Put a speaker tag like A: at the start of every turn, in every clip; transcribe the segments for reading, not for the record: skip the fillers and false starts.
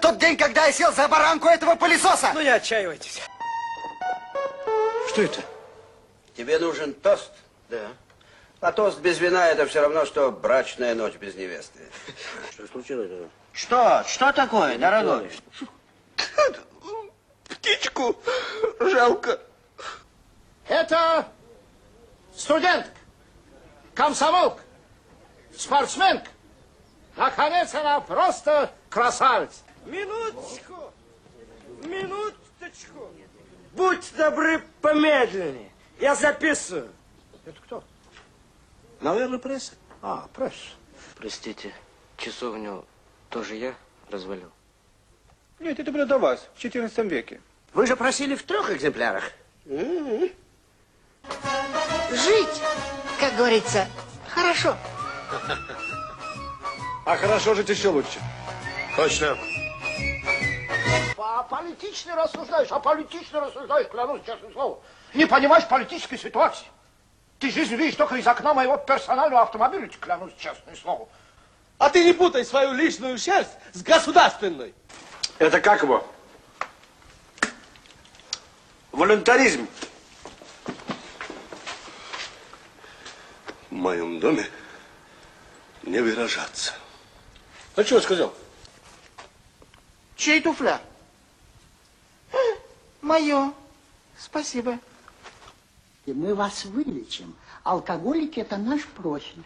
A: тот день, когда я сел за баранку этого пылесоса.
B: Ну, не отчаивайтесь. Что это?
C: Тебе нужен тост?
A: Да.
C: А тост без вина это все равно, что брачная ночь без невесты.
B: Что случилось?
D: Что? Что такое, дорогой?
A: Птичку жалко.
E: Это студентка, комсомолка, спортсменка. Наконец, она просто красавица.
B: Минуточку. Минуточку. Будьте добры, помедленнее. Я записываю.
E: Это кто?
B: Наверное, пресса.
E: А, пресса.
F: Простите, часовню тоже я развалил?
G: Нет, это было до вас, в 14 веке.
D: Вы же просили в 3 экземплярах.
H: Жить, как говорится, хорошо.
G: А хорошо жить еще лучше.
C: Точно.
E: Аполитично рассуждаешь, клянусь честным словом. Не понимаешь политической ситуации. Ты жизнь видишь только из окна моего персонального автомобиля, клянусь честным словом.
B: А ты не путай свою личную шерсть с государственной.
G: Это как его? Волюнтаризм.
I: В моем доме не выражаться.
G: Ну, чего сказал?
H: Чей туфля? Мое. Спасибо.
J: И мы вас вылечим. Алкоголики – это наш профиль.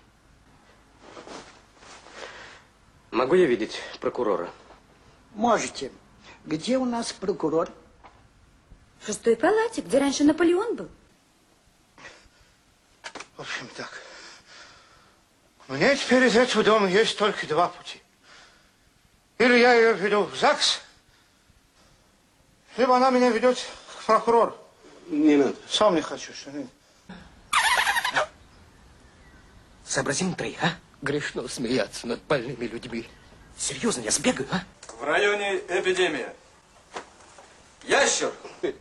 F: Могу я видеть прокурора?
J: Можете. Где у нас прокурор?
K: В 6-й палате, где раньше Наполеон был.
E: В общем, так. Мне теперь из этого дома есть только 2 пути. Или я ее веду в ЗАГС, либо она меня ведет к прокурору.
I: Не надо.
E: Сам не хочу. Что...
F: Сообразим 3, а? Грешно смеяться над больными людьми. Серьезно, я сбегаю, а?
G: В районе эпидемия. Ящер.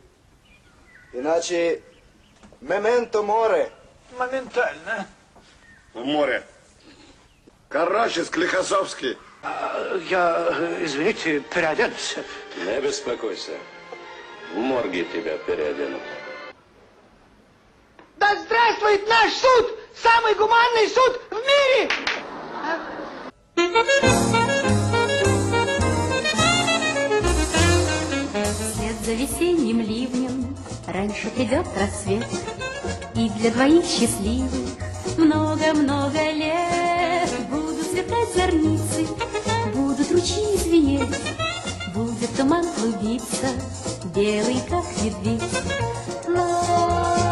A: Иначе мементо море.
B: Моментально.
I: В море. Карачев, Клихосовский.
E: Я, извините, переоденусь.
I: Не беспокойся. В морге тебя переоденут.
H: Да здравствует наш суд! Самый гуманный суд в мире!
K: Вслед за весенним ливнем раньше придет рассвет, и для 2 счастливых много-много лет будут сверкать зорницы, будут ручьи звенеть, будет туман клубиться, белый как медведь. Ла